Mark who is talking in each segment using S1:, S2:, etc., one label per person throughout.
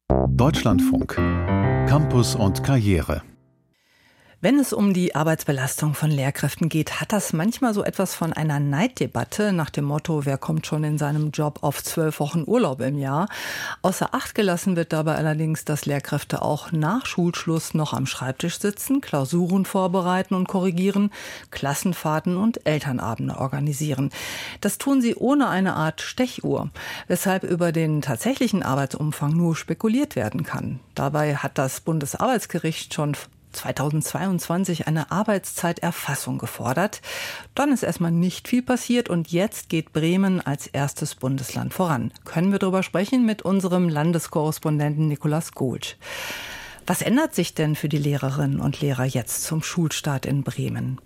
S1: Deutschlandfunk. Campus und Karriere.
S2: Wenn es um die Arbeitsbelastung von Lehrkräften geht, hat das manchmal so etwas von einer Neiddebatte nach dem Motto, wer kommt schon in seinem Job auf 12 Wochen Urlaub im Jahr. Außer Acht gelassen wird dabei allerdings, dass Lehrkräfte auch nach Schulschluss noch am Schreibtisch sitzen, Klausuren vorbereiten und korrigieren, Klassenfahrten und Elternabende organisieren. Das tun sie ohne eine Art Stechuhr, weshalb über den tatsächlichen Arbeitsumfang nur spekuliert werden kann. Dabei hat das Bundesarbeitsgericht schon 2022 eine Arbeitszeiterfassung gefordert. Dann ist erstmal nicht viel passiert und jetzt geht Bremen als erstes Bundesland voran. Können wir darüber sprechen mit unserem Landeskorrespondenten Nikolaus Gulsch. Was ändert sich denn für die Lehrerinnen und Lehrer jetzt zum Schulstart in Bremen?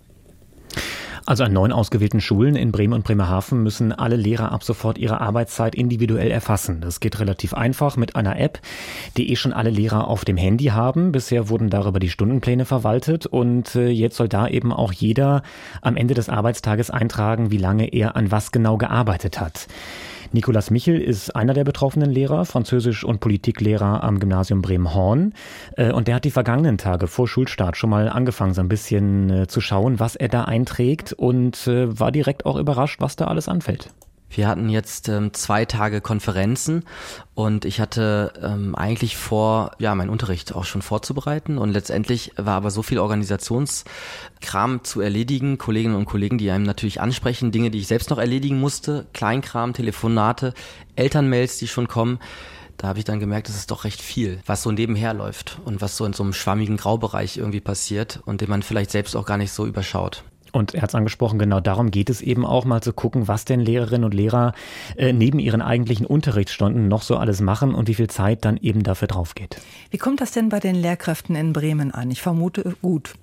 S3: Also an 9 ausgewählten Schulen in Bremen und Bremerhaven müssen alle Lehrer ab sofort ihre Arbeitszeit individuell erfassen. Das geht relativ einfach mit einer App, die schon alle Lehrer auf dem Handy haben. Bisher wurden darüber die Stundenpläne verwaltet und jetzt soll da eben auch jeder am Ende des Arbeitstages eintragen, wie lange er an was genau gearbeitet hat. Nikolaus Michel ist einer der betroffenen Lehrer, Französisch- und Politiklehrer am Gymnasium Bremen-Horn. Und der hat die vergangenen Tage vor Schulstart schon mal angefangen, so ein bisschen zu schauen, was er da einträgt und war direkt auch überrascht, was da alles anfällt.
S4: Wir hatten jetzt 2 Tage Konferenzen und ich hatte eigentlich vor, meinen Unterricht auch schon vorzubereiten und letztendlich war aber so viel Organisationskram zu erledigen, Kolleginnen und Kollegen, die einem natürlich ansprechen, Dinge, die ich selbst noch erledigen musste, Kleinkram, Telefonate, Elternmails, die schon kommen. Da habe ich dann gemerkt, es ist doch recht viel, was so nebenher läuft und was so in so einem schwammigen Graubereich irgendwie passiert und den man vielleicht selbst auch gar nicht so überschaut.
S3: Und er hat es angesprochen, genau darum geht es eben auch mal zu gucken, was denn Lehrerinnen und Lehrer neben ihren eigentlichen Unterrichtsstunden noch so alles machen und wie viel Zeit dann eben dafür drauf geht.
S2: Wie kommt das denn bei den Lehrkräften in Bremen an? Ich vermute gut.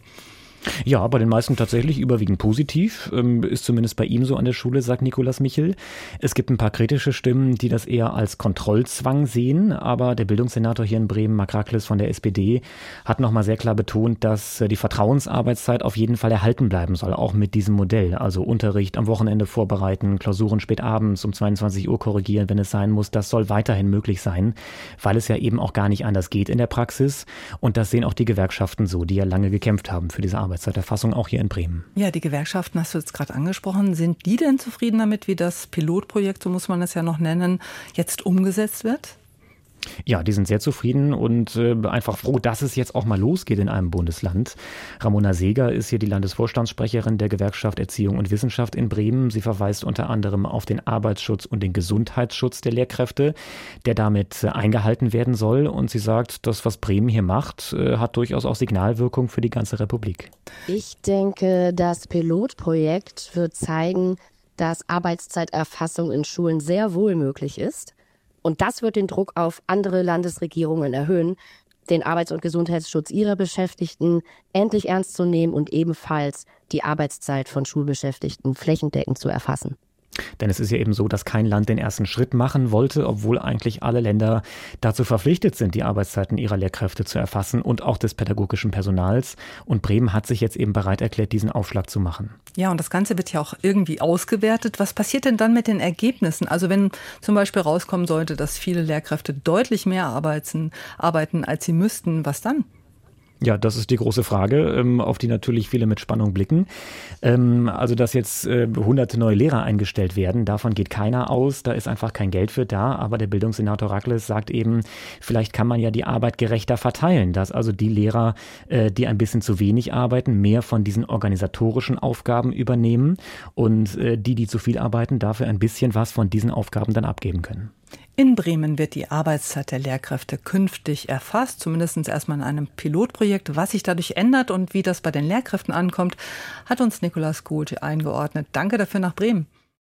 S3: Ja, bei den meisten tatsächlich überwiegend positiv, ist zumindest bei ihm so an der Schule, sagt Nikolaus Michel. Es gibt ein paar kritische Stimmen, die das eher als Kontrollzwang sehen, aber der Bildungssenator hier in Bremen, Marc Rakles von der SPD, hat nochmal sehr klar betont, dass die Vertrauensarbeitszeit auf jeden Fall erhalten bleiben soll, auch mit diesem Modell. Also Unterricht am Wochenende vorbereiten, Klausuren spät abends um 22 Uhr korrigieren, wenn es sein muss, das soll weiterhin möglich sein, weil es ja eben auch gar nicht anders geht in der Praxis. Und das sehen auch die Gewerkschaften so, die ja lange gekämpft haben für diese Arbeitszeiterfassung, auch hier in Bremen.
S2: Ja, die Gewerkschaften hast du jetzt gerade angesprochen. Sind die denn zufrieden damit, wie das Pilotprojekt, so muss man es ja noch nennen, jetzt umgesetzt wird?
S3: Ja, die sind sehr zufrieden und einfach froh, dass es jetzt auch mal losgeht in einem Bundesland. Ramona Seeger ist hier die Landesvorstandssprecherin der Gewerkschaft Erziehung und Wissenschaft in Bremen. Sie verweist unter anderem auf den Arbeitsschutz und den Gesundheitsschutz der Lehrkräfte, der damit eingehalten werden soll. Und sie sagt, das, was Bremen hier macht, hat durchaus auch Signalwirkung für die ganze Republik.
S5: Ich denke, das Pilotprojekt wird zeigen, dass Arbeitszeiterfassung in Schulen sehr wohl möglich ist. Und das wird den Druck auf andere Landesregierungen erhöhen, den Arbeits- und Gesundheitsschutz ihrer Beschäftigten endlich ernst zu nehmen und ebenfalls die Arbeitszeit von Schulbeschäftigten flächendeckend zu erfassen.
S3: Denn es ist ja eben so, dass kein Land den ersten Schritt machen wollte, obwohl eigentlich alle Länder dazu verpflichtet sind, die Arbeitszeiten ihrer Lehrkräfte zu erfassen und auch des pädagogischen Personals. Und Bremen hat sich jetzt eben bereit erklärt, diesen Aufschlag zu machen.
S2: Ja, und das Ganze wird ja auch irgendwie ausgewertet. Was passiert denn dann mit den Ergebnissen? Also wenn zum Beispiel rauskommen sollte, dass viele Lehrkräfte deutlich mehr arbeiten, als sie müssten, was dann?
S3: Ja, das ist die große Frage, auf die natürlich viele mit Spannung blicken. Also, dass jetzt hunderte neue Lehrer eingestellt werden, davon geht keiner aus. Da ist einfach kein Geld für da. Aber der Bildungssenator Rakles sagt eben, vielleicht kann man ja die Arbeit gerechter verteilen, dass also die Lehrer, die ein bisschen zu wenig arbeiten, mehr von diesen organisatorischen Aufgaben übernehmen und die zu viel arbeiten, dafür ein bisschen was von diesen Aufgaben dann abgeben können.
S2: In Bremen wird die Arbeitszeit der Lehrkräfte künftig erfasst, zumindest erstmal in einem Pilotprojekt. Was sich dadurch ändert und wie das bei den Lehrkräften ankommt, hat uns Nikolaus Gulsch eingeordnet. Danke dafür nach Bremen.